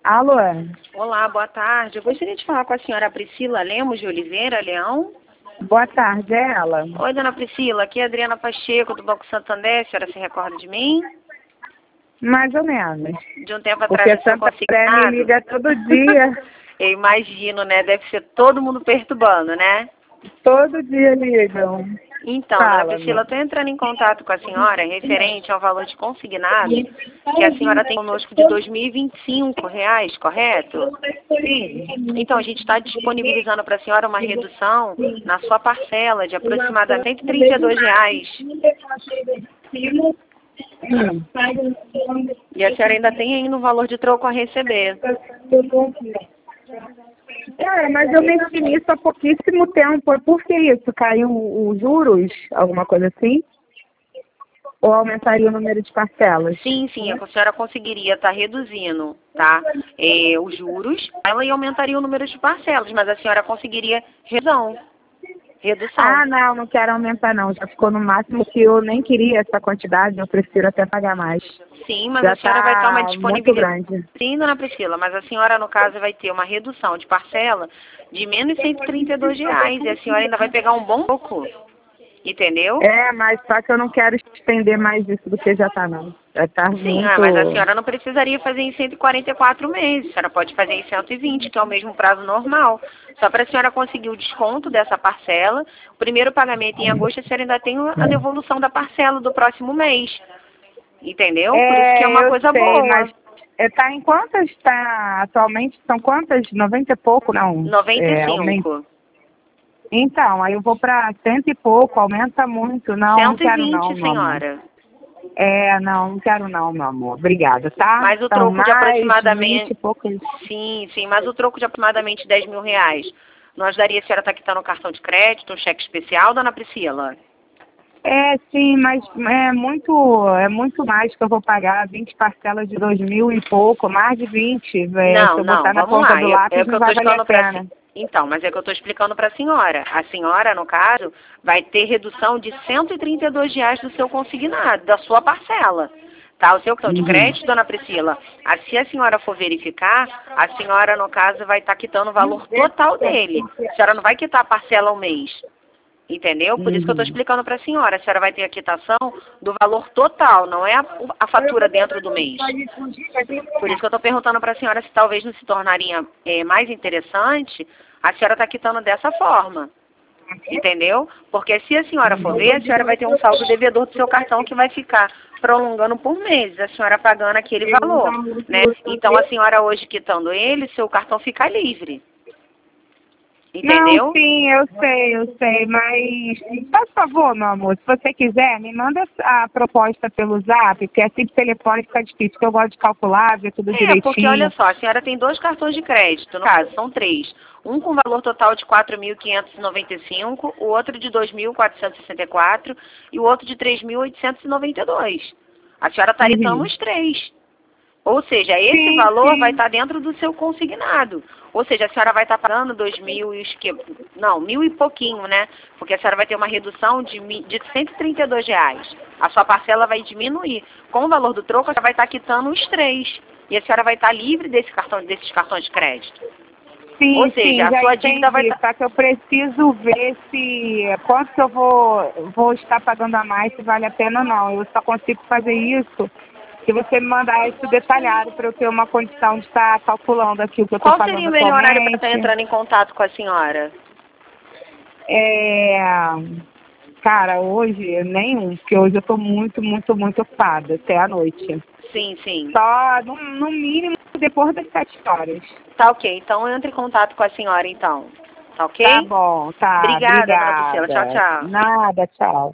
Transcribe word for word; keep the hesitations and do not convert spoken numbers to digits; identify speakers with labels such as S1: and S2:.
S1: Alô?
S2: Olá, boa tarde. Eu gostaria de falar com a senhora Priscila Lemos de Oliveira Leão.
S1: Boa tarde, é ela?
S2: Oi, dona Priscila. Aqui é a Adriana Pacheco, do Banco Santander. A senhora se recorda de mim?
S1: Mais ou menos.
S2: De um tempo atrás,
S1: Porque
S2: eu tinha
S1: Santander me
S2: consignado.
S1: liga todo dia.
S2: Eu imagino, né? Deve ser todo mundo perturbando, né?
S1: Todo dia ligam.
S2: Então, dona
S1: Fala,
S2: Priscila, eu
S1: meu.
S2: estou entrando em contato com a senhora referente ao valor de consignado que a senhora tem conosco de dois mil e vinte e cinco reais, correto?
S1: Sim.
S2: Então, a gente está disponibilizando para a senhora uma redução na sua parcela de aproximadamente cento e trinta e dois reais.
S1: Hum.
S2: E a senhora ainda tem ainda um valor de troco a receber.
S1: É, mas eu mexi nisso há pouquíssimo tempo. Por que isso? Caiu os juros? Alguma coisa assim? Ou aumentaria o número de parcelas?
S2: Sim, sim, a senhora conseguiria estar reduzindo, tá? É, os juros, ela ia aumentaria o número de parcelas, mas a senhora conseguiria redução. Redução.
S1: Ah, não, não quero aumentar não. Já ficou no máximo que eu nem queria essa quantidade, eu prefiro até pagar mais.
S2: Sim, mas
S1: Já
S2: a senhora vai ter uma
S1: está muito
S2: disponibilidade.
S1: grande.
S2: Sim, dona Priscila, mas a senhora, no caso, vai ter uma redução de parcela de menos cento e trinta e dois reais. E a senhora ainda vai pegar um bom pouco. Entendeu?
S1: É, mas só que eu não quero estender mais isso do que já está não. Já está
S2: Sim,
S1: muito...
S2: ah, mas a senhora não precisaria fazer em cento e quarenta e quatro meses. A senhora pode fazer em cento e vinte, que é o mesmo prazo normal. Só para a senhora conseguir o desconto dessa parcela. O primeiro pagamento em agosto, a senhora ainda tem a devolução da parcela do próximo mês. Entendeu? Por isso que é
S1: É,
S2: uma
S1: eu
S2: coisa
S1: sei,
S2: boa.
S1: mas está em quantas está atualmente? São quantas? noventa e pouco, não?
S2: noventa e
S1: É, aumenta.
S2: cinco.
S1: Então, aí eu vou para cento e pouco, aumenta muito. Não, não
S2: cento e
S1: quero não,
S2: vinte,
S1: meu amor.
S2: senhora.
S1: É, não, não quero não, meu amor. Obrigada, tá?
S2: Mas o
S1: São
S2: troco de
S1: mais vinte
S2: aproximadamente...
S1: e poucos.
S2: Sim, sim, mas o troco de aproximadamente dez mil reais. Nós daria, a senhora está quitando um cartão de crédito, um cheque especial, dona Priscila?
S1: É, sim, mas é muito, é muito mais que eu vou pagar, vinte parcelas de dois mil e pouco, mais de vinte. É, se
S2: Não,
S1: eu
S2: não,
S1: botar na
S2: vamos
S1: ponta
S2: lá.
S1: do
S2: É, é
S1: lápis
S2: o que
S1: não
S2: eu
S1: vai
S2: estou
S1: valer a
S2: explicando para
S1: pena.
S2: Então, mas é o que eu estou explicando para a senhora. A senhora, no caso, vai ter redução de cento e trinta e dois reais do seu consignado, da sua parcela. Tá, o seu cartão de
S1: Uhum.
S2: crédito, dona Priscila, ah, se a senhora for verificar, a senhora, no caso, vai estar quitando o valor total dele. A senhora não vai quitar a parcela ao mês. Entendeu? Por isso que eu estou
S1: Uhum.
S2: explicando para a senhora. A senhora vai ter a quitação do valor total, não é a, a fatura dentro do mês. Por isso que eu estou perguntando para a senhora se talvez não se tornaria é, mais interessante a senhora estar quitando dessa forma. Entendeu? Porque se a senhora for ver, a senhora vai ter um saldo devedor do seu cartão que vai ficar prolongando por meses, a senhora pagando aquele valor, né? Então, a senhora hoje quitando ele, seu cartão fica livre.
S1: Não,
S2: Entendeu?
S1: sim, eu sei, eu sei, mas faz favor, meu amor, se você quiser, me manda a proposta pelo zap, porque assim por telefone fica difícil, porque eu gosto de calcular, ver tudo
S2: É, porque olha
S1: direitinho.
S2: só, a senhora tem dois cartões de crédito, no caso, são três. Um com valor total de quatro mil quinhentos e noventa e cinco, o outro de dois mil quatrocentos e sessenta e quatro e o outro de três mil oitocentos e noventa e dois. A senhora está quitando
S1: Uhum.
S2: os três. Ou seja, esse
S1: Sim,
S2: valor
S1: sim.
S2: vai estar dentro do seu consignado. Ou seja, a senhora vai estar pagando dois mil e os que... Não, mil e pouquinho, né? Porque a senhora vai ter uma redução de, mi- de cento e trinta e dois reais. A sua parcela vai diminuir. Com o valor do troco, a senhora vai estar quitando os três. E a senhora vai estar livre desse cartão, desses cartões de crédito.
S1: Sim,
S2: Ou seja,
S1: sim,
S2: a
S1: já
S2: sua dívida vai
S1: entendi.
S2: estar...
S1: Só que eu preciso ver se quanto que eu vou, vou estar pagando a mais, se vale a pena ou não. Eu só consigo fazer isso se você me mandar isso detalhado para eu ter uma condição de estar calculando aqui o que eu estou
S2: Qual seria
S1: pagando
S2: o melhor horário para estar
S1: atualmente.
S2: entrando em contato com a senhora?
S1: É, cara, hoje nenhum, porque hoje eu estou muito, muito, muito ocupada até a noite.
S2: Sim, sim.
S1: Só no, no mínimo depois das sete horas.
S2: Tá ok. Então eu entro em contato com a senhora, então. Tá
S1: Tá
S2: ok?
S1: bom, tá,
S2: Obrigada, dona Priscila. Tchau,
S1: obrigada.
S2: tchau.
S1: Nada, tchau.